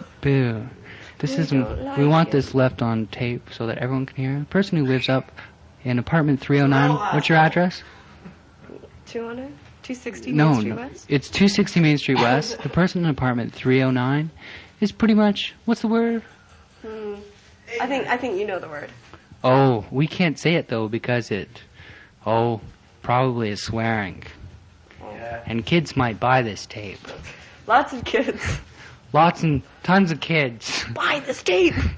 Oh, boo. This isn't... We want this left on tape so that everyone can hear. The person who lives up in apartment 309... What's your address? 260 Main Street West? It's 260 Main Street West. The person in apartment 309 is pretty much... What's the word? I think you know the word. Oh, we can't say it, though, because it... Oh, probably is swearing. Yeah. And kids might buy this tape. Lots of kids. Lots and tons of kids. Buy this tape!